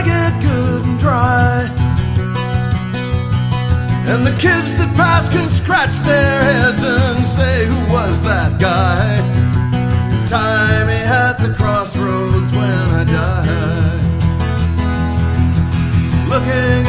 I get good and dry. And the kids that pass can scratch their heads and say, who was that guy? Tie me at the crossroads when I die. Looking